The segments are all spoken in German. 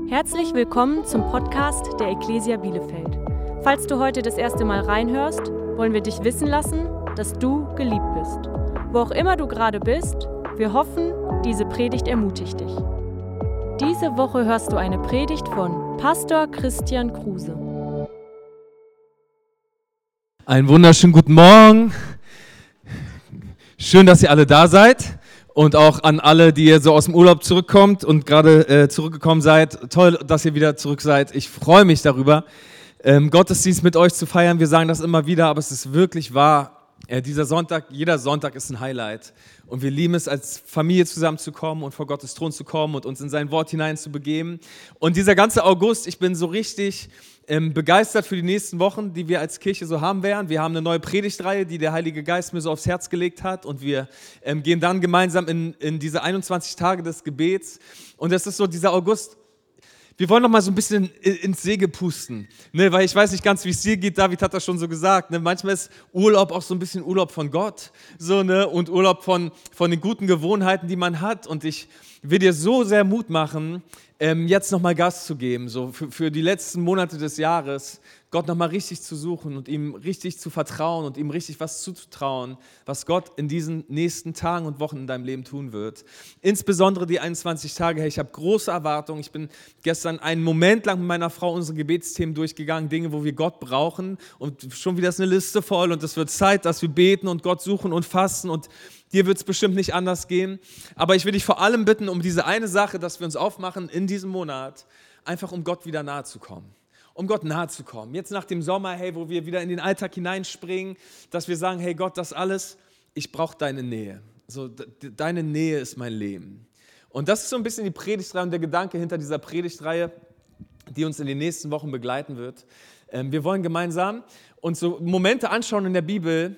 Herzlich willkommen zum Podcast der Ecclesia Bielefeld. Falls du heute das erste Mal reinhörst, wollen wir dich wissen lassen, dass du geliebt bist. Wo auch immer du gerade bist, wir hoffen, diese Predigt ermutigt dich. Diese Woche hörst du eine Predigt von Pastor Christian Kruse. Einen wunderschönen guten Morgen. Schön, dass ihr alle da seid. Und auch an alle, die ihr so aus dem Urlaub zurückkommt und gerade zurückgekommen seid. Toll, dass ihr wieder zurück seid. Ich freue mich darüber, Gottesdienst mit euch zu feiern. Wir sagen das immer wieder, aber es ist wirklich wahr. Dieser Sonntag, jeder Sonntag ist ein Highlight. Und wir lieben es, als Familie zusammenzukommen und vor Gottes Thron zu kommen und uns in sein Wort hinein zu begeben. Und dieser ganze August, ich bin so richtig begeistert für die nächsten Wochen, die wir als Kirche so haben werden. Wir haben eine neue Predigtreihe, die der Heilige Geist mir so aufs Herz gelegt hat. Und wir gehen dann gemeinsam in diese 21 Tage des Gebets. Und das ist so dieser August. Wir wollen noch mal so ein bisschen ins Segel pusten, ne? Weil ich weiß nicht ganz, wie es dir geht. David hat das schon so gesagt. Ne? Manchmal ist Urlaub auch so ein bisschen Urlaub von Gott, so, ne? Und Urlaub von den guten Gewohnheiten, die man hat. Und ich will dir so sehr Mut machen, jetzt nochmal Gas zu geben, so für die letzten Monate des Jahres, Gott nochmal richtig zu suchen und ihm richtig zu vertrauen und ihm richtig was zuzutrauen, was Gott in diesen nächsten Tagen und Wochen in deinem Leben tun wird. Insbesondere die 21 Tage, hey, ich habe große Erwartungen. Ich bin gestern einen Moment lang mit meiner Frau unsere Gebetsthemen durchgegangen, Dinge, wo wir Gott brauchen, und schon wieder ist eine Liste voll und es wird Zeit, dass wir beten und Gott suchen und fasten, und dir wird es bestimmt nicht anders gehen. Aber ich will dich vor allem bitten um diese eine Sache, dass wir uns aufmachen in diesem Monat, einfach um Gott wieder nahe zu kommen. Um Gott nahe zu kommen. Jetzt nach dem Sommer, hey, wo wir wieder in den Alltag hineinspringen, dass wir sagen, hey Gott, das alles, ich brauche deine Nähe. So, deine Nähe ist mein Leben. Und das ist so ein bisschen die Predigtreihe und der Gedanke hinter dieser Predigtreihe, die uns in den nächsten Wochen begleiten wird. Wir wollen gemeinsam uns so Momente anschauen in der Bibel,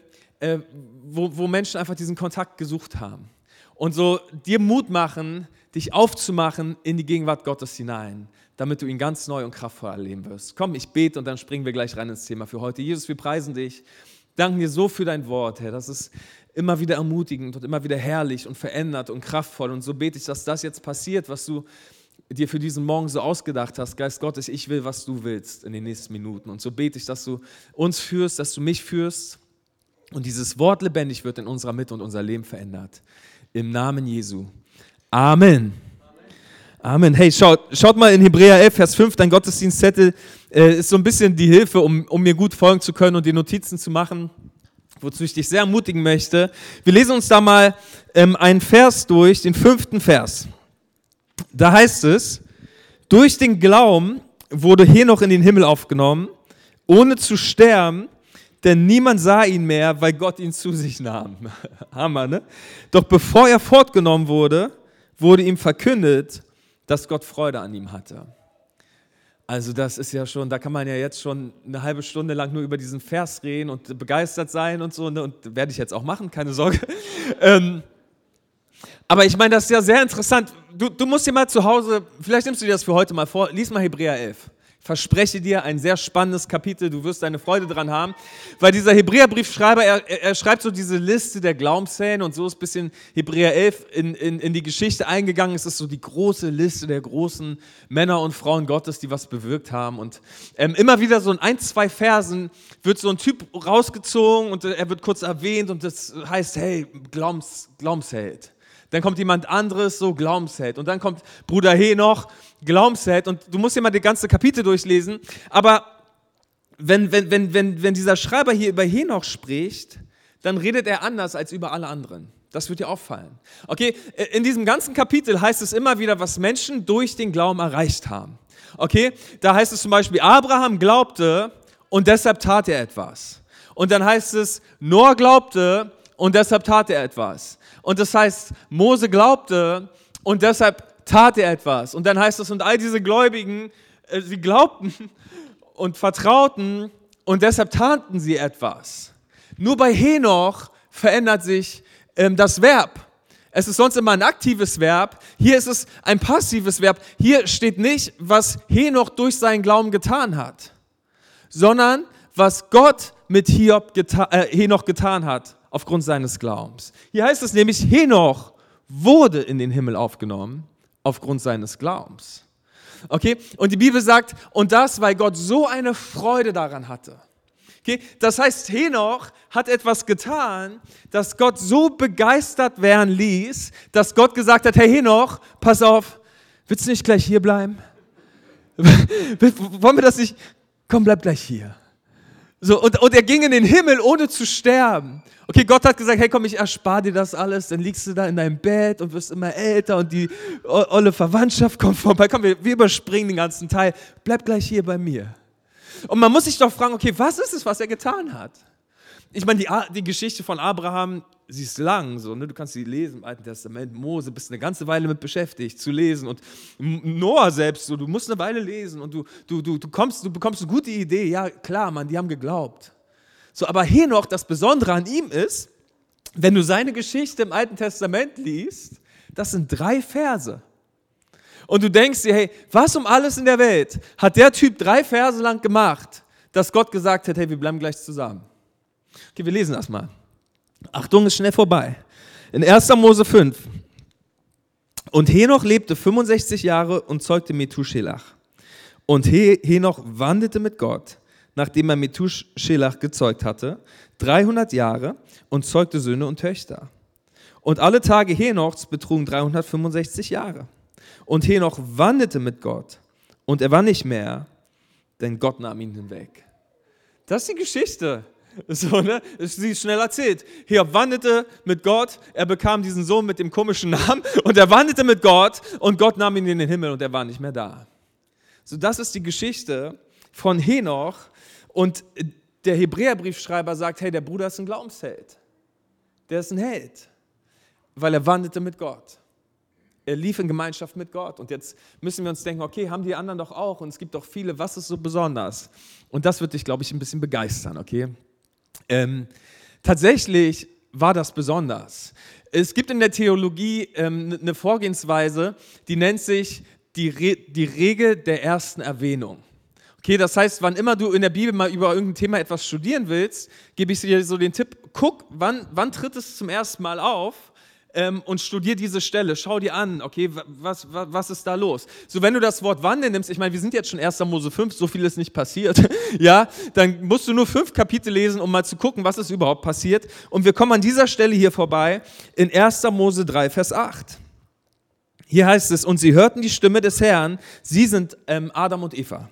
wo Menschen einfach diesen Kontakt gesucht haben. Und so dir Mut machen, dich aufzumachen in die Gegenwart Gottes hinein, damit du ihn ganz neu und kraftvoll erleben wirst. Komm, ich bete und dann springen wir gleich rein ins Thema für heute. Jesus, wir preisen dich, danken dir so für dein Wort, Herr. Das ist immer wieder ermutigend und immer wieder herrlich und verändert und kraftvoll. Und so bete ich, dass das jetzt passiert, was du dir für diesen Morgen so ausgedacht hast. Geist Gottes, ich will, was du willst in den nächsten Minuten. Und so bete ich, dass du uns führst, dass du mich führst und dieses Wort lebendig wird in unserer Mitte und unser Leben verändert. Im Namen Jesu. Amen. Amen. Hey, schaut mal in Hebräer 11, Vers 5, dein Gottesdienstzettel ist so ein bisschen die Hilfe, um mir gut folgen zu können und die Notizen zu machen, wozu ich dich sehr ermutigen möchte. Wir lesen uns da mal einen Vers durch, den 5. Vers. Da heißt es, durch den Glauben wurde Henoch in den Himmel aufgenommen, ohne zu sterben, denn niemand sah ihn mehr, weil Gott ihn zu sich nahm. Hammer, ne? Doch bevor er fortgenommen wurde, wurde ihm verkündet, dass Gott Freude an ihm hatte. Also das ist ja schon, da kann man ja jetzt schon eine halbe Stunde lang nur über diesen Vers reden und begeistert sein und so, ne? Und werde ich jetzt auch machen, keine Sorge. Aber ich meine, das ist ja sehr interessant. Du musst dir mal zu Hause, vielleicht nimmst du dir das für heute mal vor, lies mal Hebräer 11. Verspreche dir ein sehr spannendes Kapitel, du wirst deine Freude dran haben, weil dieser Hebräerbriefschreiber, er schreibt so diese Liste der Glaubenshelden, und so ist ein bisschen Hebräer 11 in die Geschichte eingegangen. Es ist so die große Liste der großen Männer und Frauen Gottes, die was bewirkt haben, und immer wieder so in 1-2 Versen wird so ein Typ rausgezogen und er wird kurz erwähnt und das heißt, hey, Glaubensheld. Dann kommt jemand anderes, so Glaubensheld. Und dann kommt Bruder Henoch, Glaubensheld. Und du musst dir mal die ganze Kapitel durchlesen. Aber wenn dieser Schreiber hier über Henoch spricht, dann redet er anders als über alle anderen. Das wird dir auffallen. Okay, in diesem ganzen Kapitel heißt es immer wieder, was Menschen durch den Glauben erreicht haben. Okay, da heißt es zum Beispiel, Abraham glaubte und deshalb tat er etwas. Und dann heißt es, Noah glaubte und deshalb tat er etwas. Und das heißt, Mose glaubte und deshalb tat er etwas. Und dann heißt es, und all diese Gläubigen, sie glaubten und vertrauten und deshalb taten sie etwas. Nur bei Henoch verändert sich das Verb. Es ist sonst immer ein aktives Verb. Hier ist es ein passives Verb. Hier steht nicht, was Henoch durch seinen Glauben getan hat, sondern was Gott mit Henoch getan hat. Aufgrund seines Glaubens. Hier heißt es nämlich, Henoch wurde in den Himmel aufgenommen aufgrund seines Glaubens. Okay? Und die Bibel sagt, und das, weil Gott so eine Freude daran hatte. Okay? Das heißt, Henoch hat etwas getan, das Gott so begeistert werden ließ, dass Gott gesagt hat, hey Henoch, pass auf, willst du nicht gleich hier bleiben? Wollen wir das nicht? Komm, bleib gleich hier. So, und er ging in den Himmel, ohne zu sterben. Okay, Gott hat gesagt, hey komm, ich erspare dir das alles, dann liegst du da in deinem Bett und wirst immer älter und die olle Verwandtschaft kommt vorbei. Komm, wir überspringen den ganzen Teil, bleib gleich hier bei mir. Und man muss sich doch fragen, okay, was ist es, was er getan hat? Ich meine, die Geschichte von Abraham, sie ist lang, so, ne? Du kannst sie lesen im Alten Testament, Mose, bist eine ganze Weile mit beschäftigt, zu lesen. Und Noah selbst, so, du musst eine Weile lesen und du bekommst eine gute Idee. Ja, klar, Mann, die haben geglaubt. So, aber Henoch, das Besondere an ihm ist, wenn du seine Geschichte im Alten Testament liest, das sind 3 Verse. Und du denkst dir, hey, was um alles in der Welt hat der Typ 3 Verse lang gemacht, dass Gott gesagt hat, hey, wir bleiben gleich zusammen. Okay, wir lesen das mal. Achtung, ist schnell vorbei. In 1. Mose 5. Und Henoch lebte 65 Jahre und zeugte Methuselach. Und Henoch wandelte mit Gott, nachdem er Methuselach gezeugt hatte, 300 Jahre und zeugte Söhne und Töchter. Und alle Tage Henochs betrugen 365 Jahre. Und Henoch wandelte mit Gott und er war nicht mehr, denn Gott nahm ihn hinweg. Das ist die Geschichte. So, ne? Sie ist schnell erzählt. Henoch wandelte mit Gott, er bekam diesen Sohn mit dem komischen Namen und er wandelte mit Gott und Gott nahm ihn in den Himmel und er war nicht mehr da. So, das ist die Geschichte von Henoch und der Hebräerbriefschreiber sagt, hey, der Bruder ist ein Glaubensheld. Der ist ein Held, weil er wandelte mit Gott. Er lief in Gemeinschaft mit Gott. Und jetzt müssen wir uns denken, okay, haben die anderen doch auch und es gibt doch viele, was ist so besonders? Und das wird dich, glaube ich, ein bisschen begeistern, okay? Tatsächlich war das besonders. Es gibt in der Theologie eine Vorgehensweise, die nennt sich die Regel der ersten Erwähnung. Okay, das heißt, wann immer du in der Bibel mal über irgendein Thema etwas studieren willst, gebe ich dir so den Tipp, guck, wann tritt es zum ersten Mal auf und studier diese Stelle, schau dir an, okay, was ist da los? So, wenn du das Wort wandeln nimmst, ich meine, wir sind jetzt schon 1. Mose 5, so viel ist nicht passiert, ja, dann musst du nur 5 Kapitel lesen, um mal zu gucken, was ist überhaupt passiert. Und wir kommen an dieser Stelle hier vorbei, in 1. Mose 3, Vers 8. Hier heißt es, und sie hörten die Stimme des Herrn, sie sind Adam und Eva,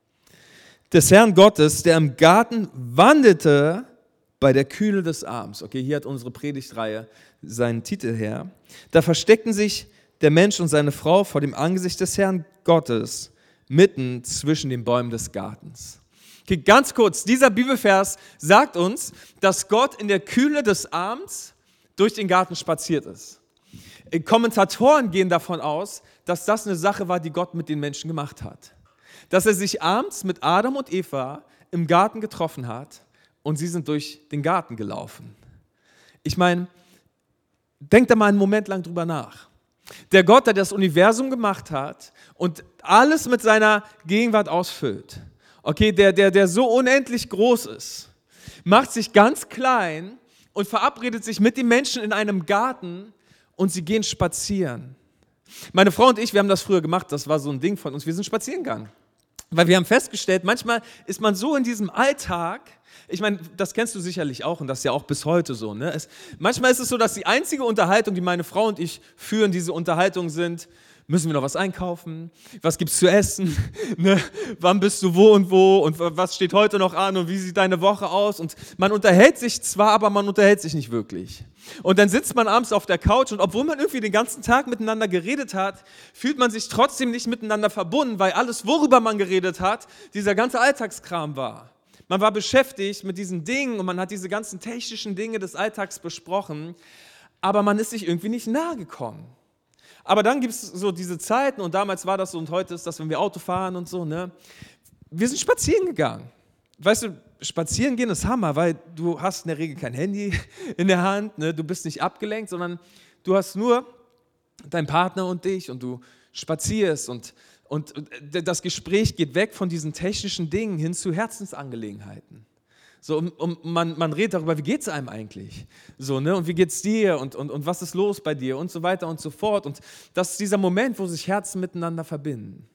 des Herrn Gottes, der im Garten wandelte bei der Kühle des Abends. Okay, hier hat unsere Predigtreihe seinen Titel her. Da versteckten sich der Mensch und seine Frau vor dem Angesicht des Herrn Gottes mitten zwischen den Bäumen des Gartens. Okay, ganz kurz, dieser Bibelvers sagt uns, dass Gott in der Kühle des Abends durch den Garten spaziert ist. Kommentatoren gehen davon aus, dass das eine Sache war, die Gott mit den Menschen gemacht hat. Dass er sich abends mit Adam und Eva im Garten getroffen hat und sie sind durch den Garten gelaufen. Ich meine, denk da mal einen Moment lang drüber nach. Der Gott, der das Universum gemacht hat und alles mit seiner Gegenwart ausfüllt, okay, der so unendlich groß ist, macht sich ganz klein und verabredet sich mit den Menschen in einem Garten und sie gehen spazieren. Meine Frau und ich, wir haben das früher gemacht, das war so ein Ding von uns, wir sind spazieren gegangen. Weil wir haben festgestellt, manchmal ist man so in diesem Alltag, ich meine, das kennst du sicherlich auch und das ist ja auch bis heute so. Ne? Manchmal ist es so, dass die einzige Unterhaltung, die meine Frau und ich führen, diese Unterhaltung sind, müssen wir noch was einkaufen? Was gibt's zu essen? Ne? Wann bist du wo und was steht heute noch an und wie sieht deine Woche aus? Und man unterhält sich zwar, aber man unterhält sich nicht wirklich. Und dann sitzt man abends auf der Couch und obwohl man irgendwie den ganzen Tag miteinander geredet hat, fühlt man sich trotzdem nicht miteinander verbunden, weil alles, worüber man geredet hat, dieser ganze Alltagskram war. Man war beschäftigt mit diesen Dingen und man hat diese ganzen technischen Dinge des Alltags besprochen, aber man ist sich irgendwie nicht nahe gekommen. Aber dann gibt es so diese Zeiten und damals war das so und heute ist das, wenn wir Auto fahren und so, ne? Wir sind spazieren gegangen. Weißt du, spazieren gehen ist Hammer, weil du hast in der Regel kein Handy in der Hand, ne? Du bist nicht abgelenkt, sondern du hast nur deinen Partner und dich und du spazierst und das Gespräch geht weg von diesen technischen Dingen hin zu Herzensangelegenheiten. So, man redet darüber, wie geht es einem eigentlich? So, ne? Und wie geht es dir und was ist los bei dir und so weiter und so fort. Und das ist dieser Moment, wo sich Herzen miteinander verbinden.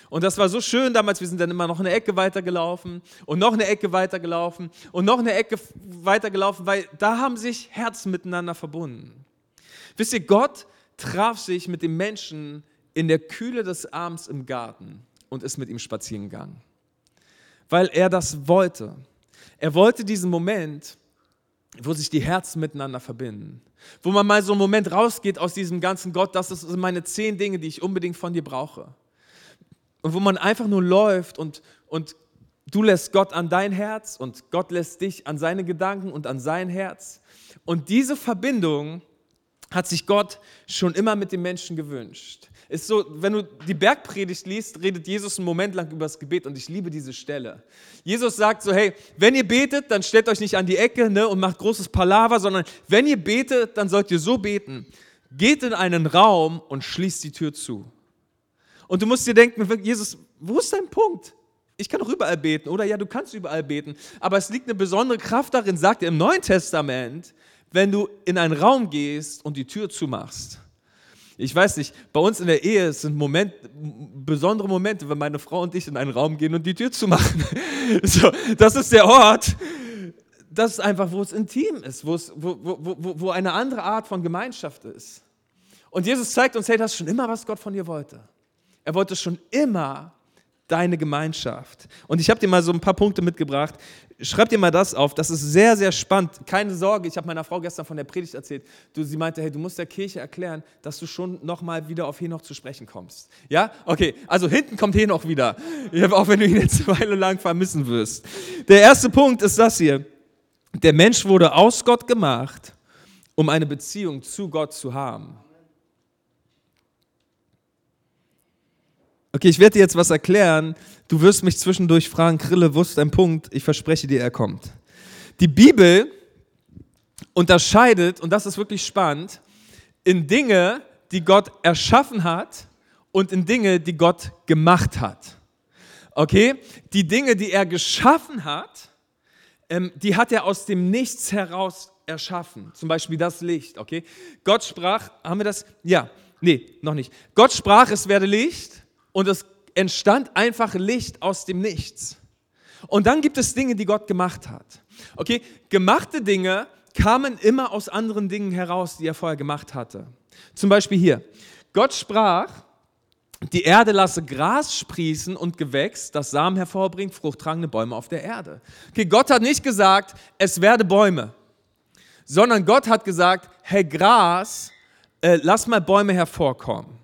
Und das war so schön damals, wir sind dann immer noch eine Ecke weitergelaufen und noch eine Ecke weitergelaufen und noch eine Ecke weitergelaufen, weil da haben sich Herzen miteinander verbunden. Wisst ihr, Gott traf sich mit dem Menschen in der Kühle des Abends im Garten und ist mit ihm spazieren gegangen, weil er das wollte. Er wollte diesen Moment, wo sich die Herzen miteinander verbinden, wo man mal so einen Moment rausgeht aus diesem ganzen Gott, das sind meine 10 Dinge, die ich unbedingt von dir brauche. Und wo man einfach nur läuft und du lässt Gott an dein Herz und Gott lässt dich an seine Gedanken und an sein Herz. Und diese Verbindung hat sich Gott schon immer mit den Menschen gewünscht. Ist so, wenn du die Bergpredigt liest, redet Jesus einen Moment lang über das Gebet und ich liebe diese Stelle. Jesus sagt so, hey, wenn ihr betet, dann stellt euch nicht an die Ecke, ne, und macht großes Palaver, sondern wenn ihr betet, dann sollt ihr so beten. Geht in einen Raum und schließt die Tür zu. Und du musst dir denken, Jesus, wo ist dein Punkt? Ich kann doch überall beten, oder? Ja, du kannst überall beten, aber es liegt eine besondere Kraft darin, sagt er im Neuen Testament, wenn du in einen Raum gehst und die Tür zumachst. Ich weiß nicht, bei uns in der Ehe sind besondere Momente, wenn meine Frau und ich in einen Raum gehen und die Tür zumachen. So, das ist der Ort, das ist einfach, wo es intim ist, wo eine andere Art von Gemeinschaft ist. Und Jesus zeigt uns, hey, das ist schon immer, was Gott von dir wollte. Er wollte schon immer deine Gemeinschaft. Und ich habe dir mal so ein paar Punkte mitgebracht. Schreib dir mal das auf, das ist sehr, sehr spannend. Keine Sorge, ich habe meiner Frau gestern von der Predigt erzählt. Sie meinte, hey, du musst der Kirche erklären, dass du schon nochmal wieder auf Henoch zu sprechen kommst. Ja? Okay, also hinten kommt Henoch wieder. Auch wenn du ihn jetzt eine Weile lang vermissen wirst. Der erste Punkt ist das hier. Der Mensch wurde aus Gott gemacht, um eine Beziehung zu Gott zu haben. Okay, ich werde dir jetzt was erklären. Du wirst mich zwischendurch fragen, Krille, wo ist dein Punkt? Ich verspreche dir, er kommt. Die Bibel unterscheidet, und das ist wirklich spannend, in Dinge, die Gott erschaffen hat und in Dinge, die Gott gemacht hat. Okay? Die Dinge, die er geschaffen hat, die hat er aus dem Nichts heraus erschaffen. Zum Beispiel das Licht. Okay? Gott sprach, haben wir das? Ja, nee, noch nicht. Gott sprach, es werde Licht. Und es entstand einfach Licht aus dem Nichts. Und dann gibt es Dinge, die Gott gemacht hat. Okay, gemachte Dinge kamen immer aus anderen Dingen heraus, die er vorher gemacht hatte. Zum Beispiel hier. Gott sprach, die Erde lasse Gras sprießen und Gewächs, das Samen hervorbringt, fruchttragende Bäume auf der Erde. Okay, Gott hat nicht gesagt, es werde Bäume, sondern Gott hat gesagt, hey Gras, lass mal Bäume hervorkommen.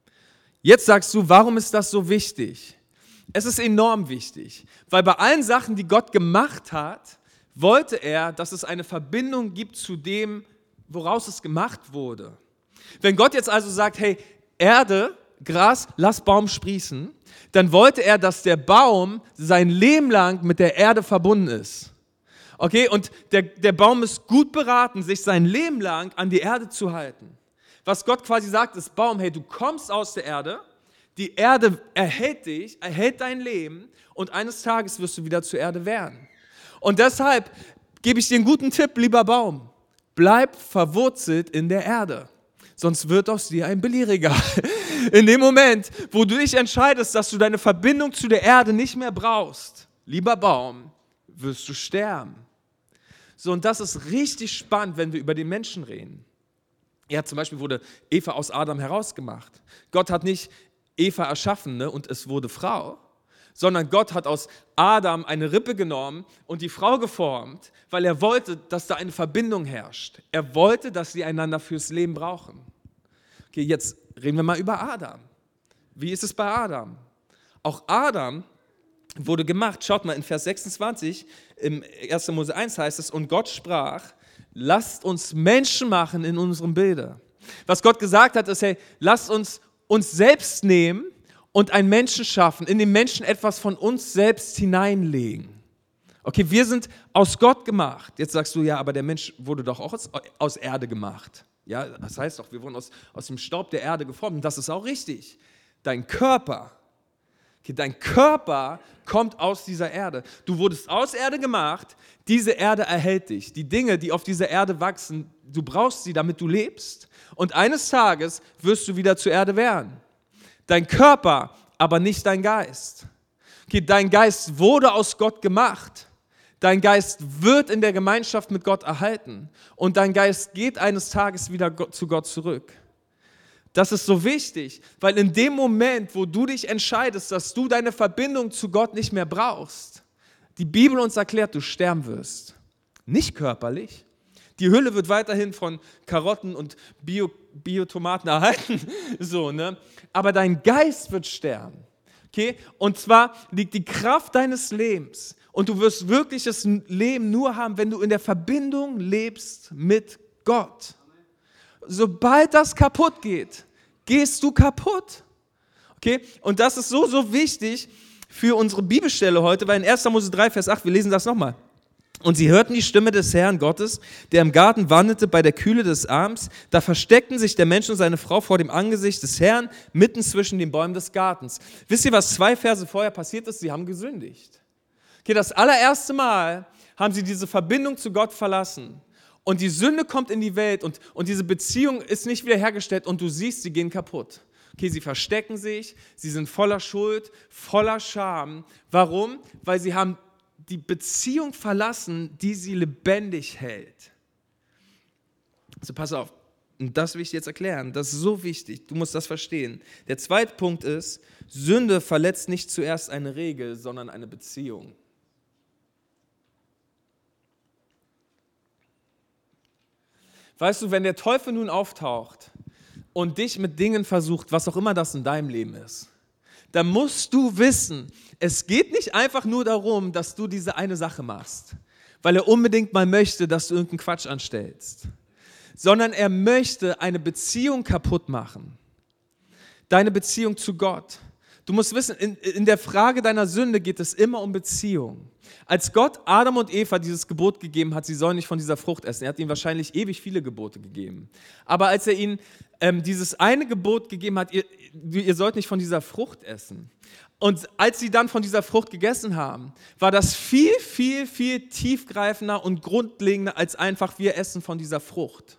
Jetzt sagst du, warum ist das so wichtig? Es ist enorm wichtig, weil bei allen Sachen, die Gott gemacht hat, wollte er, dass es eine Verbindung gibt zu dem, woraus es gemacht wurde. Wenn Gott jetzt also sagt, hey, Erde, Gras, lass Baum sprießen, dann wollte er, dass der Baum sein Leben lang mit der Erde verbunden ist. Okay, und der Baum ist gut beraten, sich sein Leben lang an die Erde zu halten. Was Gott quasi sagt, ist, Baum, hey, du kommst aus der Erde, die Erde erhält dich, erhält dein Leben und eines Tages wirst du wieder zur Erde werden. Und deshalb gebe ich dir einen guten Tipp, lieber Baum, bleib verwurzelt in der Erde, sonst wird aus dir ein Billigregal. In dem Moment, wo du dich entscheidest, dass du deine Verbindung zu der Erde nicht mehr brauchst, lieber Baum, wirst du sterben. So, und das ist richtig spannend, wenn wir über den Menschen reden. Ja, zum Beispiel wurde Eva aus Adam herausgemacht. Gott hat nicht Eva erschaffen, ne, und es wurde Frau, sondern Gott hat aus Adam eine Rippe genommen und die Frau geformt, weil er wollte, dass da eine Verbindung herrscht. Er wollte, dass sie einander fürs Leben brauchen. Okay, jetzt reden wir mal über Adam. Wie ist es bei Adam? Auch Adam wurde gemacht. Schaut mal, in Vers 26, im 1. Mose 1 heißt es, und Gott sprach, lasst uns Menschen machen in unserem Bilde. Was Gott gesagt hat, ist, hey, lasst uns selbst nehmen und einen Menschen schaffen, in den Menschen etwas von uns selbst hineinlegen. Okay, wir sind aus Gott gemacht. Jetzt sagst du, ja, aber der Mensch wurde doch auch aus Erde gemacht. Ja, das heißt doch, wir wurden aus dem Staub der Erde geformt. Und das ist auch richtig. Dein Körper kommt aus dieser Erde. Du wurdest aus Erde gemacht, diese Erde erhält dich. Die Dinge, die auf dieser Erde wachsen, du brauchst sie, damit du lebst. Und eines Tages wirst du wieder zur Erde werden. Dein Körper aber nicht dein Geist. Okay, dein Geist wurde aus Gott gemacht. Dein Geist wird in der Gemeinschaft mit Gott erhalten. Und dein Geist geht eines Tages wieder zu Gott zurück. Das ist so wichtig, weil in dem Moment, wo du dich entscheidest, dass du deine Verbindung zu Gott nicht mehr brauchst, die Bibel uns erklärt, du sterben wirst. Nicht körperlich. Die Hülle wird weiterhin von Karotten und Biotomaten erhalten, so, ne? Aber dein Geist wird sterben. Okay? Und zwar liegt die Kraft deines Lebens und du wirst wirkliches Leben nur haben, wenn du in der Verbindung lebst mit Gott. Sobald das kaputt geht, gehst du kaputt. Okay? Und das ist so, so wichtig für unsere Bibelstelle heute, weil in 1. Mose 3, Vers 8, wir lesen das nochmal. Und sie hörten die Stimme des Herrn Gottes, der im Garten wandelte bei der Kühle des Abends. Da versteckten sich der Mensch und seine Frau vor dem Angesicht des Herrn, mitten zwischen den Bäumen des Gartens. Wisst ihr, was 2 Verse vorher passiert ist? Sie haben gesündigt. Okay, das allererste Mal haben sie diese Verbindung zu Gott verlassen. Und die Sünde kommt in die Welt und diese Beziehung ist nicht wiederhergestellt und du siehst, sie gehen kaputt. Okay, sie verstecken sich, sie sind voller Schuld, voller Scham. Warum? Weil sie haben die Beziehung verlassen, die sie lebendig hält. Also pass auf, und das will ich dir jetzt erklären, das ist so wichtig, du musst das verstehen. Der zweite Punkt ist, Sünde verletzt nicht zuerst eine Regel, sondern eine Beziehung. Weißt du, wenn der Teufel nun auftaucht und dich mit Dingen versucht, was auch immer das in deinem Leben ist, dann musst du wissen, es geht nicht einfach nur darum, dass du diese eine Sache machst, weil er unbedingt mal möchte, dass du irgendeinen Quatsch anstellst, sondern er möchte eine Beziehung kaputt machen, deine Beziehung zu Gott. Du musst wissen, in der Frage deiner Sünde geht es immer um Beziehung. Als Gott Adam und Eva dieses Gebot gegeben hat, sie sollen nicht von dieser Frucht essen, er hat ihnen wahrscheinlich ewig viele Gebote gegeben. Aber als er ihnen dieses eine Gebot gegeben hat, ihr sollt nicht von dieser Frucht essen. Und als sie dann von dieser Frucht gegessen haben, war das viel, viel, viel tiefgreifender und grundlegender als einfach, wir essen von dieser Frucht.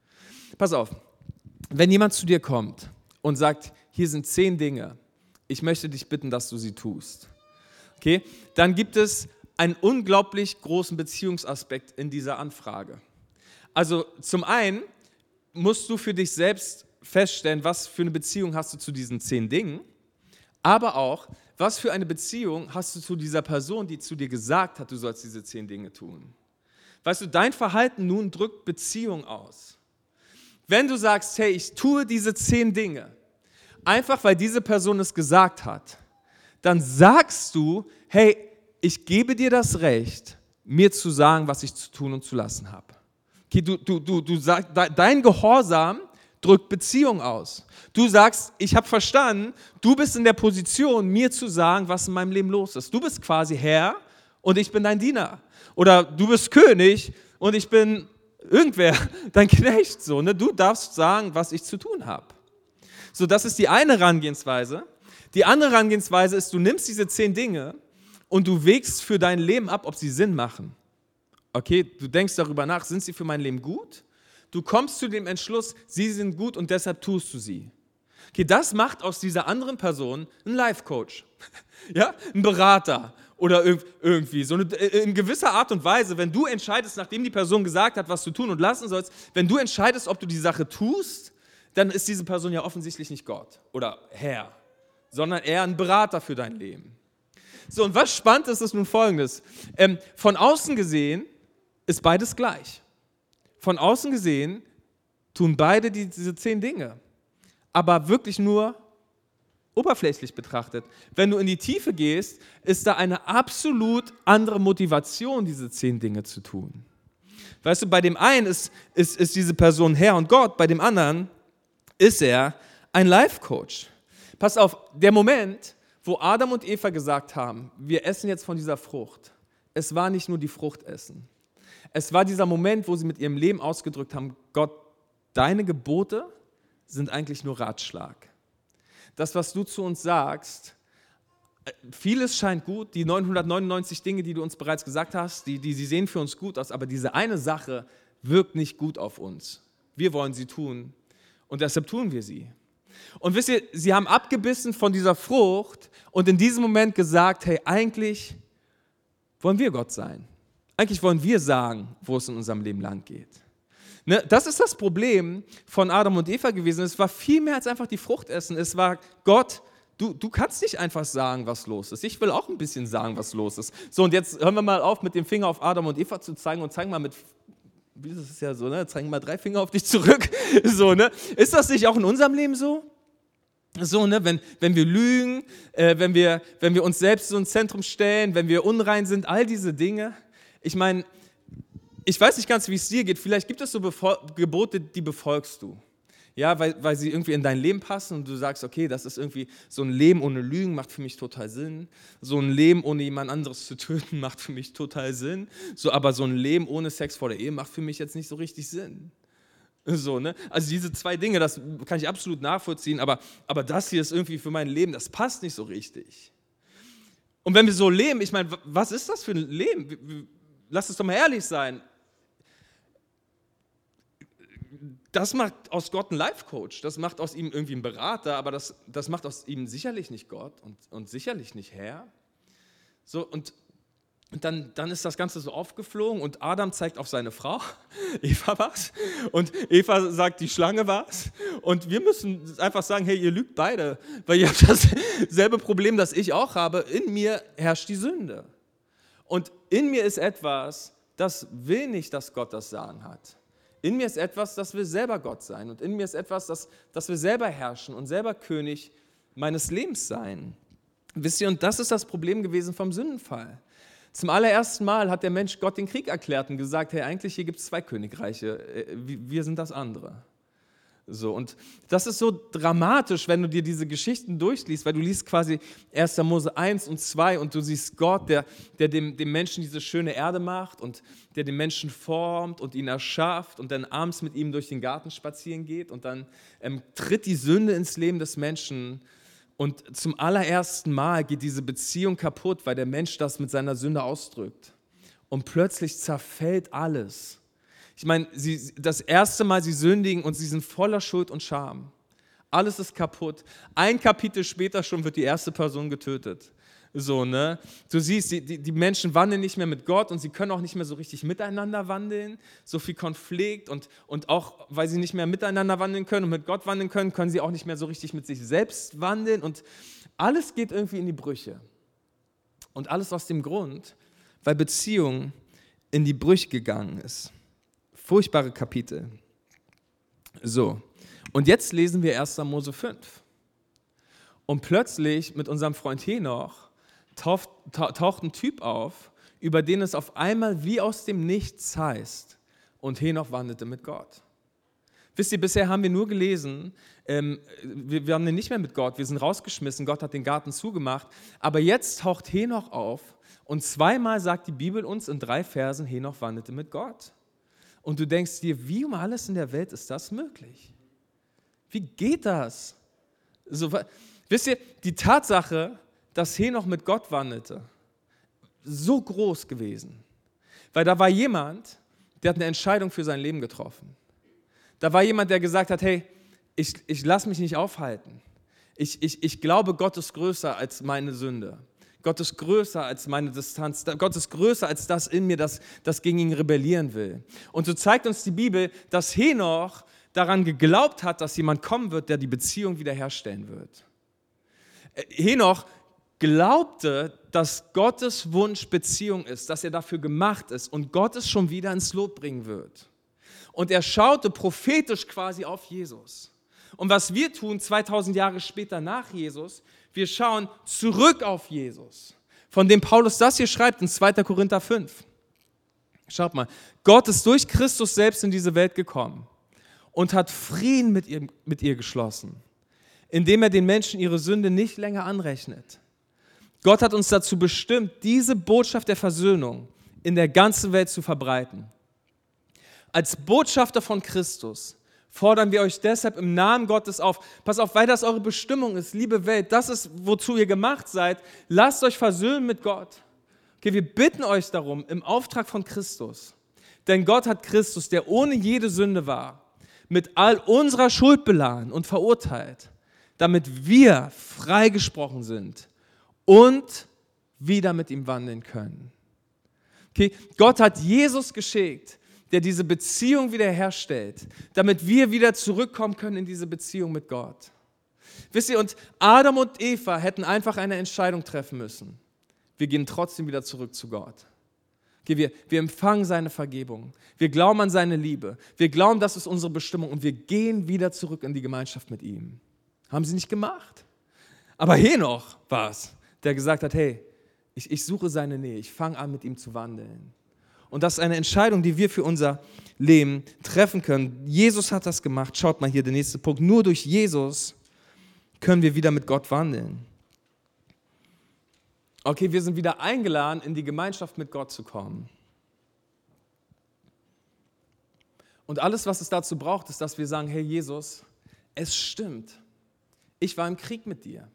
Pass auf, wenn jemand zu dir kommt und sagt, hier sind 10 Dinge, ich möchte dich bitten, dass du sie tust. Okay? Dann gibt es einen unglaublich großen Beziehungsaspekt in dieser Anfrage. Also zum einen musst du für dich selbst feststellen, was für eine Beziehung hast du zu diesen 10 Dingen, aber auch, was für eine Beziehung hast du zu dieser Person, die zu dir gesagt hat, du sollst diese 10 Dinge tun. Weißt du, dein Verhalten nun drückt Beziehung aus. Wenn du sagst, hey, ich tue diese 10 Dinge, einfach weil diese Person es gesagt hat, dann sagst du, hey, ich gebe dir das Recht, mir zu sagen, was ich zu tun und zu lassen habe. Okay, du sagst, dein Gehorsam drückt Beziehung aus. Du sagst, ich habe verstanden, du bist in der Position, mir zu sagen, was in meinem Leben los ist. Du bist quasi Herr und ich bin dein Diener. Oder du bist König und ich bin irgendwer, dein Knecht. So, ne? Du darfst sagen, was ich zu tun habe. So, das ist die eine Herangehensweise. Die andere Herangehensweise ist, du nimmst diese 10 Dinge und du wägst für dein Leben ab, ob sie Sinn machen. Okay, du denkst darüber nach, sind sie für mein Leben gut? Du kommst zu dem Entschluss, sie sind gut und deshalb tust du sie. Okay, das macht aus dieser anderen Person einen Life-Coach, ja, einen Berater oder irgendwie. So in gewisser Art und Weise, wenn du entscheidest, nachdem die Person gesagt hat, was du tun und lassen sollst, wenn du entscheidest, ob du die Sache tust, dann ist diese Person ja offensichtlich nicht Gott oder Herr, sondern eher ein Berater für dein Leben. So, und was spannend ist, ist nun Folgendes. Von außen gesehen ist beides gleich. Von außen gesehen tun beide diese 10 Dinge, aber wirklich nur oberflächlich betrachtet. Wenn du in die Tiefe gehst, ist da eine absolut andere Motivation, diese 10 Dinge zu tun. Weißt du, bei dem einen ist diese Person Herr und Gott, bei dem anderen ist er ein Life-Coach. Pass auf, der Moment, wo Adam und Eva gesagt haben, wir essen jetzt von dieser Frucht, es war nicht nur die Frucht essen. Es war dieser Moment, wo sie mit ihrem Leben ausgedrückt haben, Gott, deine Gebote sind eigentlich nur Ratschlag. Das, was du zu uns sagst, vieles scheint gut, die 999 Dinge, die du uns bereits gesagt hast, die sehen für uns gut aus, aber diese eine Sache wirkt nicht gut auf uns. Wir wollen sie tun und deshalb tun wir sie. Und wisst ihr, sie haben abgebissen von dieser Frucht und in diesem Moment gesagt, hey, eigentlich wollen wir Gott sein. Eigentlich wollen wir sagen, wo es in unserem Leben lang geht. Ne, das ist das Problem von Adam und Eva gewesen. Es war viel mehr als einfach die Frucht essen. Es war Gott, du kannst nicht einfach sagen, was los ist. Ich will auch ein bisschen sagen, was los ist. So, und jetzt hören wir mal auf, mit dem Finger auf Adam und Eva zu zeigen und zeigen mal mit, wie ist es ja so, ne? Zeigen mal 3 Finger auf dich zurück. So, ne? Ist das nicht auch in unserem Leben so? So, ne? Wenn wir lügen, wenn wir uns selbst so ins Zentrum stellen, wenn wir unrein sind, all diese Dinge. Ich meine, ich weiß nicht ganz, wie es dir geht. Vielleicht gibt es so Gebote, die befolgst du. Ja, weil sie irgendwie in dein Leben passen und du sagst, okay, das ist irgendwie so ein Leben ohne Lügen, macht für mich total Sinn. So ein Leben ohne jemand anderes zu töten, macht für mich total Sinn. So, aber so ein Leben ohne Sex vor der Ehe macht für mich jetzt nicht so richtig Sinn. So, ne? Also diese 2 Dinge, das kann ich absolut nachvollziehen, aber das hier ist irgendwie für mein Leben, das passt nicht so richtig. Und wenn wir so leben, ich meine, was ist das für ein Leben? Lass es doch mal ehrlich sein. Das macht aus Gott einen Life-Coach, das macht aus ihm irgendwie einen Berater, aber das macht aus ihm sicherlich nicht Gott und sicherlich nicht Herr. So, und dann ist das Ganze so aufgeflogen und Adam zeigt auf seine Frau, Eva war's, und Eva sagt, die Schlange war's. Und wir müssen einfach sagen, hey, ihr lügt beide, weil ihr habt dasselbe Problem, das ich auch habe. In mir herrscht die Sünde. Und in mir ist etwas, das will nicht, dass Gott das Sagen hat. In mir ist etwas, das will selber Gott sein. Und in mir ist etwas, das will selber herrschen und selber König meines Lebens sein. Wisst ihr, und das ist das Problem gewesen vom Sündenfall. Zum allerersten Mal hat der Mensch Gott den Krieg erklärt und gesagt, hey, eigentlich hier gibt es 2 Königreiche, wir sind das andere. So, und das ist so dramatisch, wenn du dir diese Geschichten durchliest, weil du liest quasi 1. Mose 1 und 2 und du siehst Gott, der dem Menschen diese schöne Erde macht und der den Menschen formt und ihn erschafft und dann abends mit ihm durch den Garten spazieren geht und dann tritt die Sünde ins Leben des Menschen und zum allerersten Mal geht diese Beziehung kaputt, weil der Mensch das mit seiner Sünde ausdrückt und plötzlich zerfällt alles. Ich meine, das erste Mal, sie sündigen und sie sind voller Schuld und Scham. Alles ist kaputt. Ein Kapitel später schon wird die erste Person getötet. So, ne? Du siehst, die Menschen wandeln nicht mehr mit Gott und sie können auch nicht mehr so richtig miteinander wandeln. So viel Konflikt und auch, weil sie nicht mehr miteinander wandeln können und mit Gott wandeln können, können sie auch nicht mehr so richtig mit sich selbst wandeln und alles geht irgendwie in die Brüche. Und alles aus dem Grund, weil Beziehung in die Brüche gegangen ist. Furchtbare Kapitel. So, und jetzt lesen wir 1. Mose 5. Und plötzlich mit unserem Freund Henoch taucht ein Typ auf, über den es auf einmal wie aus dem Nichts heißt, und Henoch wandelte mit Gott. Wisst ihr, bisher haben wir nur gelesen, wir wandeln nicht mehr mit Gott, wir sind rausgeschmissen, Gott hat den Garten zugemacht, aber jetzt taucht Henoch auf und 2-mal sagt die Bibel uns in 3 Versen, Henoch wandelte mit Gott. Und du denkst dir, wie um alles in der Welt ist das möglich? Wie geht das? So, wisst ihr, die Tatsache, dass Henoch mit Gott wandelte, so groß gewesen. Weil da war jemand, der hat eine Entscheidung für sein Leben getroffen. Da war jemand, der gesagt hat, hey, ich lasse mich nicht aufhalten. Ich glaube, Gott ist größer als meine Sünde. Gott ist größer als meine Distanz. Gott ist größer als das in mir, das gegen ihn rebellieren will. Und so zeigt uns die Bibel, dass Henoch daran geglaubt hat, dass jemand kommen wird, der die Beziehung wiederherstellen wird. Henoch glaubte, dass Gottes Wunsch Beziehung ist, dass er dafür gemacht ist und Gott es schon wieder ins Lot bringen wird. Und er schaute prophetisch quasi auf Jesus. Und was wir tun 2000 Jahre später nach Jesus, wir schauen zurück auf Jesus, von dem Paulus das hier schreibt in 2. Korinther 5. Schaut mal, Gott ist durch Christus selbst in diese Welt gekommen und hat Frieden mit ihr geschlossen, indem er den Menschen ihre Sünde nicht länger anrechnet. Gott hat uns dazu bestimmt, diese Botschaft der Versöhnung in der ganzen Welt zu verbreiten. Als Botschafter von Christus fordern wir euch deshalb im Namen Gottes auf, pass auf, weil das eure Bestimmung ist, liebe Welt, das ist, wozu ihr gemacht seid, lasst euch versöhnen mit Gott. Okay, wir bitten euch darum, im Auftrag von Christus, denn Gott hat Christus, der ohne jede Sünde war, mit all unserer Schuld beladen und verurteilt. damit wir freigesprochen sind und wieder mit ihm wandeln können. Okay? Gott hat Jesus geschickt, der diese Beziehung wiederherstellt, damit wir wieder zurückkommen können in diese Beziehung mit Gott. Wisst ihr, und Adam und Eva hätten einfach eine Entscheidung treffen müssen. Wir gehen trotzdem wieder zurück zu Gott. Okay, wir empfangen seine Vergebung. Wir glauben an seine Liebe. Wir glauben, das ist unsere Bestimmung und wir gehen wieder zurück in die Gemeinschaft mit ihm. Haben sie nicht gemacht. Aber Henoch war es, der gesagt hat, hey, ich suche seine Nähe, ich fange an, mit ihm zu wandeln. Und das ist eine Entscheidung, die wir für unser Leben treffen können. Jesus hat das gemacht. Schaut mal hier, der nächste Punkt. Nur durch Jesus können wir wieder mit Gott wandeln. Okay, wir sind wieder eingeladen, in die Gemeinschaft mit Gott zu kommen. Und alles, was es dazu braucht, ist, dass wir sagen, hey Jesus, es stimmt. Ich war im Krieg mit dir.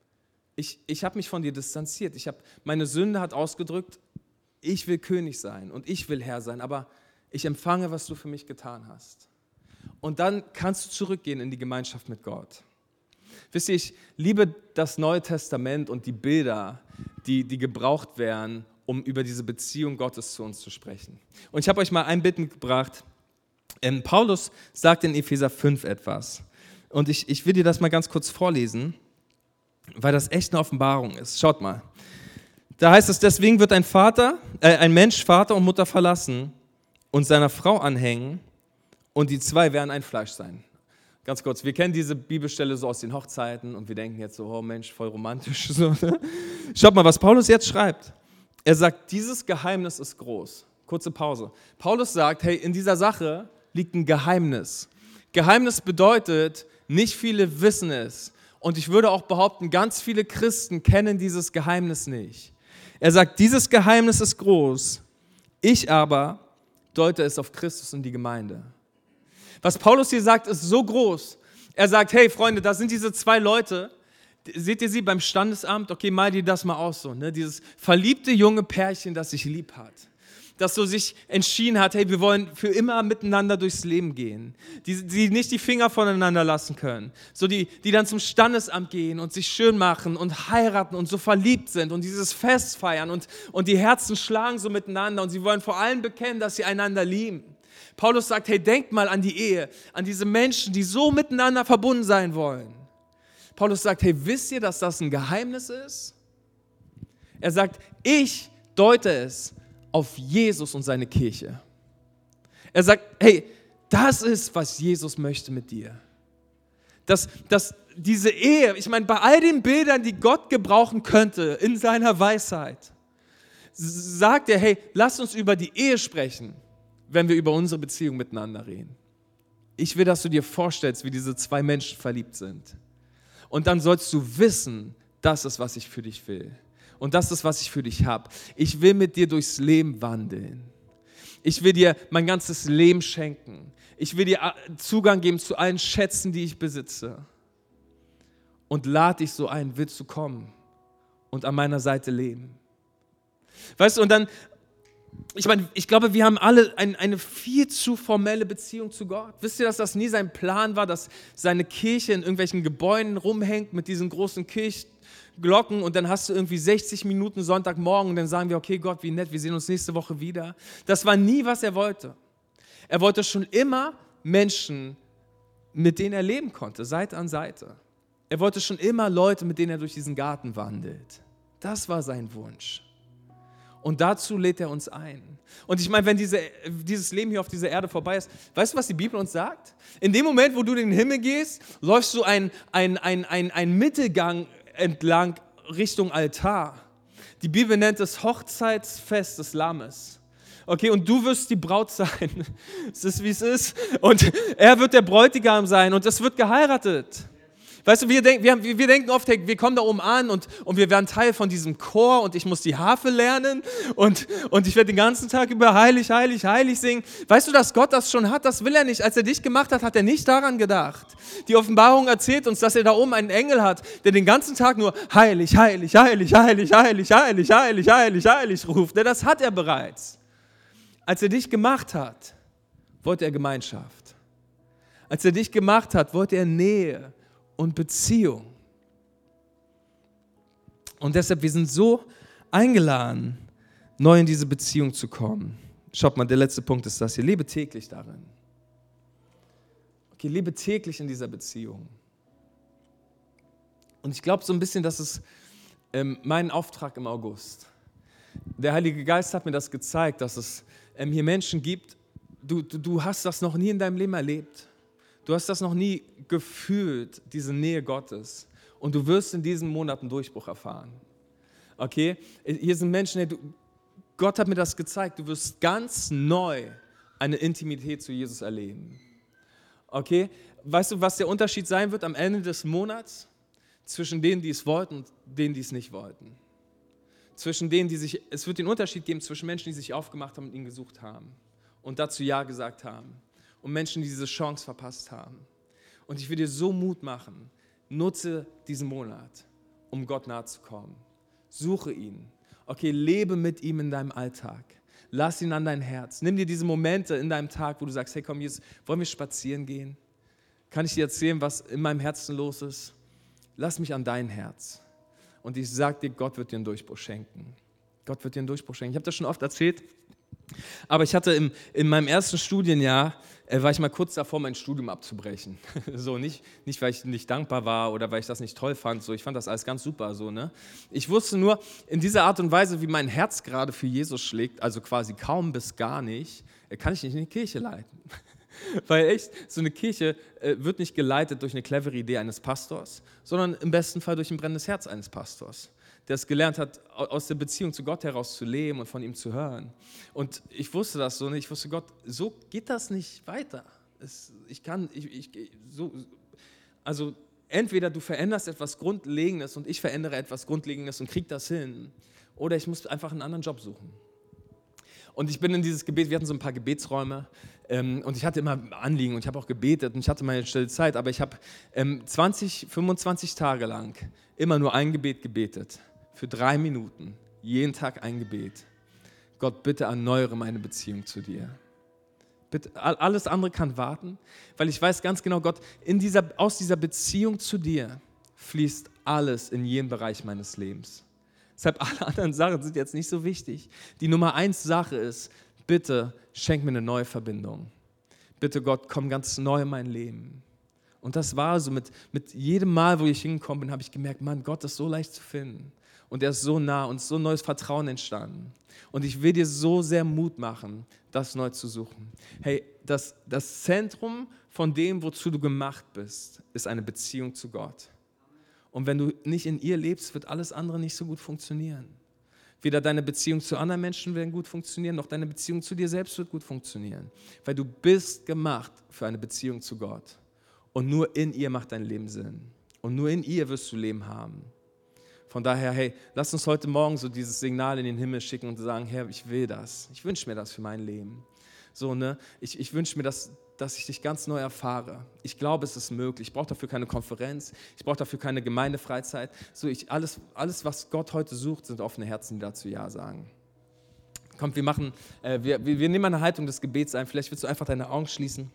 Ich habe mich von dir distanziert. Meine Sünde hat ausgedrückt, ich will König sein und ich will Herr sein, aber ich empfange, was du für mich getan hast. Und dann kannst du zurückgehen in die Gemeinschaft mit Gott. Wisst ihr, ich liebe das Neue Testament und die Bilder, die gebraucht werden, um über diese Beziehung Gottes zu uns zu sprechen. Und ich habe euch mal ein Bild mitgebracht. Paulus sagt in Epheser 5 etwas. Und ich will dir das mal ganz kurz vorlesen, weil das echt eine Offenbarung ist. Schaut mal. Da heißt es, deswegen wird ein Mensch Vater und Mutter verlassen und seiner Frau anhängen und die zwei werden ein Fleisch sein. Ganz kurz, wir kennen diese Bibelstelle so aus den Hochzeiten und wir denken jetzt so, oh Mensch, voll romantisch. So, ne? Schaut mal, was Paulus jetzt schreibt. Er sagt, dieses Geheimnis ist groß. Kurze Pause. Paulus sagt, hey, in dieser Sache liegt ein Geheimnis. Geheimnis bedeutet, nicht viele wissen es. Und ich würde auch behaupten, ganz viele Christen kennen dieses Geheimnis nicht. Er sagt, dieses Geheimnis ist groß. Ich aber deute es auf Christus und die Gemeinde. Was Paulus hier sagt, ist so groß. Er sagt, hey Freunde, da sind diese zwei Leute, seht ihr sie beim Standesamt? Okay, mal dir das mal aus so, ne? Dieses verliebte junge Pärchen, das sich lieb hat. Das so sich entschieden hat, hey, wir wollen für immer miteinander durchs Leben gehen. Die nicht die Finger voneinander lassen können. So die dann zum Standesamt gehen und sich schön machen und heiraten und so verliebt sind und dieses Fest feiern und die Herzen schlagen so miteinander und sie wollen vor allem bekennen, dass sie einander lieben. Paulus sagt, hey, denkt mal an die Ehe, an diese Menschen, die so miteinander verbunden sein wollen. Paulus sagt, hey, wisst ihr, dass das ein Geheimnis ist? Er sagt, ich deute es auf Jesus und seine Kirche. Er sagt, hey, das ist, was Jesus möchte mit dir. Dass diese Ehe, ich meine, bei all den Bildern, die Gott gebrauchen könnte in seiner Weisheit, sagt er, hey, lass uns über die Ehe sprechen, wenn wir über unsere Beziehung miteinander reden. Ich will, dass du dir vorstellst, wie diese zwei Menschen verliebt sind. Und dann sollst du wissen, das ist, was ich für dich will. Und das ist, was ich für dich habe. Ich will mit dir durchs Leben wandeln. Ich will dir mein ganzes Leben schenken. Ich will dir Zugang geben zu allen Schätzen, die ich besitze. Und lade dich so ein, willst du kommen und an meiner Seite leben? Weißt du, und dann, ich glaube, wir haben alle eine viel zu formelle Beziehung zu Gott. Wisst ihr, dass das nie sein Plan war, dass seine Kirche in irgendwelchen Gebäuden rumhängt mit diesen großen Kirchenglocken und dann hast du irgendwie 60 Minuten Sonntagmorgen und dann sagen wir, okay Gott, wie nett, wir sehen uns nächste Woche wieder. Das war nie, was er wollte. Er wollte schon immer Menschen, mit denen er leben konnte, Seite an Seite. Er wollte schon immer Leute, mit denen er durch diesen Garten wandelt. Das war sein Wunsch. Und dazu lädt er uns ein. Und ich meine, wenn dieses Leben hier auf dieser Erde vorbei ist, weißt du, was die Bibel uns sagt? In dem Moment, wo du in den Himmel gehst, läufst du einen Mittelgang entlang Richtung Altar. Die Bibel nennt es Hochzeitsfest des Lammes. Okay, und du wirst die Braut sein. Es ist, wie es ist. Und er wird der Bräutigam sein und es wird geheiratet. Weißt du, wir denken oft, hey, wir kommen da oben an und wir werden Teil von diesem Chor und ich muss die Harfe lernen und ich werde den ganzen Tag über heilig, heilig, heilig singen. Weißt du, dass Gott das schon hat? Das will er nicht. Als er dich gemacht hat, hat er nicht daran gedacht. Die Offenbarung erzählt uns, dass er da oben einen Engel hat, der den ganzen Tag nur heilig, heilig, heilig, heilig, heilig, heilig, heilig, heilig, heilig ruft. Denn das hat er bereits. Als er dich gemacht hat, wollte er Gemeinschaft. Als er dich gemacht hat, wollte er Nähe und Beziehung. Und deshalb, wir sind so eingeladen, neu in diese Beziehung zu kommen. Schaut mal, der letzte Punkt ist das hier. Lebe täglich darin. Okay, lebe täglich in dieser Beziehung. Und ich glaube so ein bisschen, das ist mein Auftrag im August. Der Heilige Geist hat mir das gezeigt, dass es hier Menschen gibt, du hast das noch nie in deinem Leben erlebt. Du hast das noch nie gefühlt, diese Nähe Gottes. Und du wirst in diesen Monaten Durchbruch erfahren. Okay? Hier sind Menschen, Gott hat mir das gezeigt, du wirst ganz neu eine Intimität zu Jesus erleben. Okay? Weißt du, was der Unterschied sein wird am Ende des Monats? Zwischen denen, die es wollten und denen, die es nicht wollten. Zwischen denen, es wird den Unterschied geben zwischen Menschen, die sich aufgemacht haben und ihn gesucht haben und dazu Ja gesagt haben und Menschen, die diese Chance verpasst haben. Und ich will dir so Mut machen, nutze diesen Monat, um Gott nahe zu kommen. Suche ihn. Okay, lebe mit ihm in deinem Alltag. Lass ihn an dein Herz. Nimm dir diese Momente in deinem Tag, wo du sagst, hey komm, Jesus, wollen wir spazieren gehen? Kann ich dir erzählen, was in meinem Herzen los ist? Lass mich an dein Herz. Und ich sage dir, Gott wird dir einen Durchbruch schenken. Gott wird dir einen Durchbruch schenken. Ich habe das schon oft erzählt, aber ich hatte in meinem ersten Studienjahr, war ich mal kurz davor, mein Studium abzubrechen. So, nicht, weil ich nicht dankbar war oder weil ich das nicht toll fand. So, ich fand das alles ganz super. So, ne? Ich wusste nur, in dieser Art und Weise, wie mein Herz gerade für Jesus schlägt, also quasi kaum bis gar nicht, kann ich nicht in die Kirche leiten. Weil echt, so eine Kirche wird nicht geleitet durch eine clevere Idee eines Pastors, sondern im besten Fall durch ein brennendes Herz eines Pastors, der es gelernt hat, aus der Beziehung zu Gott heraus zu leben und von ihm zu hören. Und ich wusste das so, ich wusste, Gott, so geht das nicht weiter. Also entweder du veränderst etwas Grundlegendes und ich verändere etwas Grundlegendes und kriege das hin, oder ich muss einfach einen anderen Job suchen. Und ich bin in dieses Gebet, wir hatten so ein paar Gebetsräume und ich hatte immer Anliegen und ich habe auch gebetet und ich hatte meine stille Zeit, aber ich habe 25 Tage lang immer nur ein Gebet gebetet, für 3 Minuten, jeden Tag ein Gebet. Gott, bitte erneuere meine Beziehung zu dir. Bitte, alles andere kann warten, weil ich weiß ganz genau, Gott, aus dieser Beziehung zu dir fließt alles in jeden Bereich meines Lebens. Deshalb alle anderen Sachen sind jetzt nicht so wichtig. Die Nummer 1 Sache ist, bitte schenk mir eine neue Verbindung. Bitte Gott, komm ganz neu in mein Leben. Und das war so, mit jedem Mal, wo ich hingekommen bin, habe ich gemerkt, Mann, Gott ist so leicht zu finden. Und er ist so nah und so ein neues Vertrauen entstanden. Und ich will dir so sehr Mut machen, das neu zu suchen. Hey, das Zentrum von dem, wozu du gemacht bist, ist eine Beziehung zu Gott. Und wenn du nicht in ihr lebst, wird alles andere nicht so gut funktionieren. Weder deine Beziehung zu anderen Menschen wird gut funktionieren, noch deine Beziehung zu dir selbst wird gut funktionieren. Weil du bist gemacht für eine Beziehung zu Gott. Und nur in ihr macht dein Leben Sinn. Und nur in ihr wirst du Leben haben. Von daher, hey, lass uns heute Morgen so dieses Signal in den Himmel schicken und sagen, Herr, ich will das. Ich wünsche mir das für mein Leben. So, ne? Ich wünsche mir, dass ich dich ganz neu erfahre. Ich glaube, es ist möglich. Ich brauche dafür keine Konferenz. Ich brauche dafür keine Gemeindefreizeit. So, alles, was Gott heute sucht, sind offene Herzen, die dazu Ja sagen. Kommt, wir nehmen eine Haltung des Gebets ein. Vielleicht willst du einfach deine Augen schließen.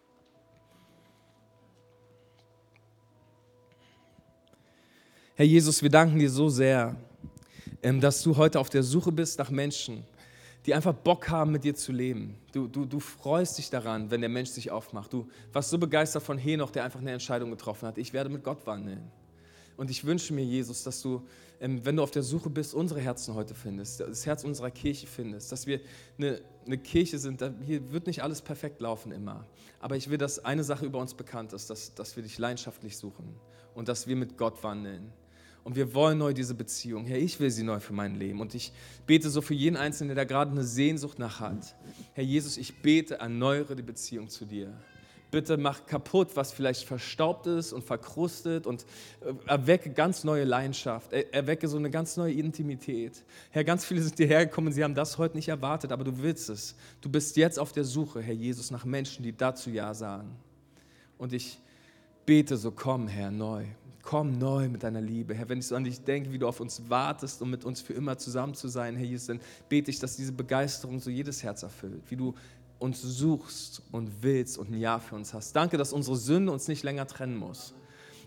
Herr Jesus, wir danken dir so sehr, dass du heute auf der Suche bist nach Menschen, die einfach Bock haben, mit dir zu leben. Du freust dich daran, wenn der Mensch sich aufmacht. Du warst so begeistert von Henoch, der einfach eine Entscheidung getroffen hat. Ich werde mit Gott wandeln. Und ich wünsche mir, Jesus, dass du, wenn du auf der Suche bist, unsere Herzen heute findest, das Herz unserer Kirche findest, dass wir eine Kirche sind, hier wird nicht alles perfekt laufen immer. Aber ich will, dass eine Sache über uns bekannt ist, dass wir dich leidenschaftlich suchen und dass wir mit Gott wandeln. Und wir wollen neu diese Beziehung. Herr, ich will sie neu für mein Leben. Und ich bete so für jeden Einzelnen, der da gerade eine Sehnsucht nach hat. Herr Jesus, ich bete, erneuere die Beziehung zu dir. Bitte mach kaputt, was vielleicht verstaubt ist und verkrustet und erwecke ganz neue Leidenschaft. Erwecke so eine ganz neue Intimität. Herr, ganz viele sind hierher gekommen und sie haben das heute nicht erwartet, aber du willst es. Du bist jetzt auf der Suche, Herr Jesus, nach Menschen, die dazu Ja sagen. Und ich bete so, komm, Herr, neu. Komm neu mit deiner Liebe. Herr, wenn ich so an dich denke, wie du auf uns wartest, um mit uns für immer zusammen zu sein, Herr Jesus, dann bete ich, dass diese Begeisterung so jedes Herz erfüllt, wie du uns suchst und willst und ein Ja für uns hast. Danke, dass unsere Sünde uns nicht länger trennen muss.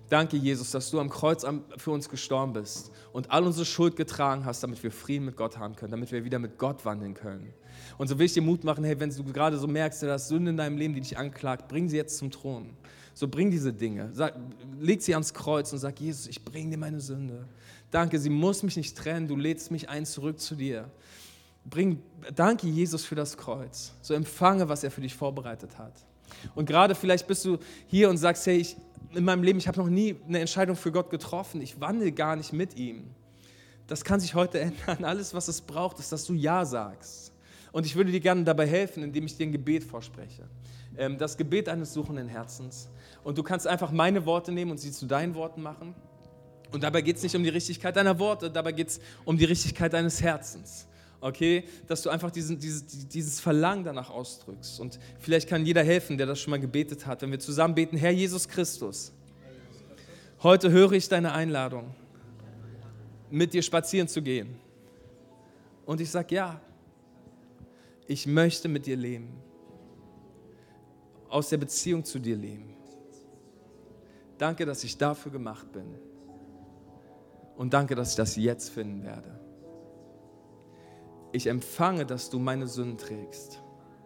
Danke, Jesus, dass du am Kreuz für uns gestorben bist und all unsere Schuld getragen hast, damit wir Frieden mit Gott haben können, damit wir wieder mit Gott wandeln können. Und so will ich dir Mut machen, hey, wenn du gerade so merkst, du hast Sünde in deinem Leben, die dich anklagt, bring sie jetzt zum Thron. So bring diese Dinge, leg sie ans Kreuz und sag, Jesus, ich bring dir meine Sünde. Danke, sie muss mich nicht trennen, du lädst mich ein zurück zu dir. Danke, Jesus, für das Kreuz. So empfange, was er für dich vorbereitet hat. Und gerade vielleicht bist du hier und sagst, hey, in meinem Leben, ich habe noch nie eine Entscheidung für Gott getroffen, ich wandle gar nicht mit ihm. Das kann sich heute ändern. Alles, was es braucht, ist, dass du Ja sagst. Und ich würde dir gerne dabei helfen, indem ich dir ein Gebet vorspreche. Das Gebet eines suchenden Herzens. Und du kannst einfach meine Worte nehmen und sie zu deinen Worten machen. Und dabei geht es nicht um die Richtigkeit deiner Worte, dabei geht es um die Richtigkeit deines Herzens. Okay, dass du einfach dieses Verlangen danach ausdrückst. Und vielleicht kann jeder helfen, der das schon mal gebetet hat, wenn wir zusammen beten, Herr Jesus Christus, heute höre ich deine Einladung, mit dir spazieren zu gehen. Und ich sage, ja, ich möchte mit dir leben, aus der Beziehung zu dir leben. Danke, dass ich dafür gemacht bin. Und danke, dass ich das jetzt finden werde. Ich empfange, dass du meine Sünden trägst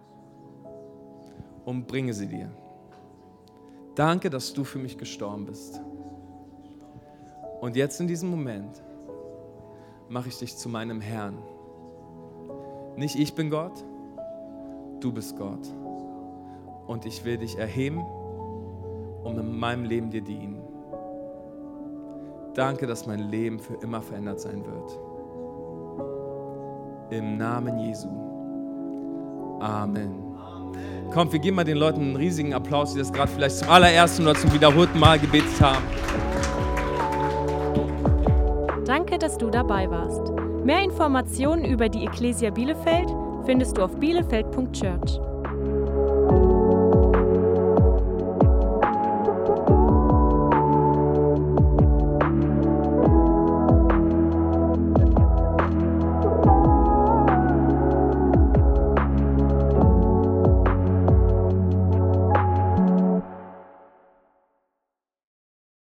und bringe sie dir. Danke, dass du für mich gestorben bist. Und jetzt in diesem Moment mache ich dich zu meinem Herrn. Nicht ich bin Gott, du bist Gott. Und ich will dich erheben und in meinem Leben dir dienen. Danke, dass mein Leben für immer verändert sein wird. Im Namen Jesu. Amen. Kommt, wir geben mal den Leuten einen riesigen Applaus, die das gerade vielleicht zum allerersten oder zum wiederholten Mal gebetet haben. Danke, dass du dabei warst. Mehr Informationen über die Ecclesia Bielefeld findest du auf bielefeld.church.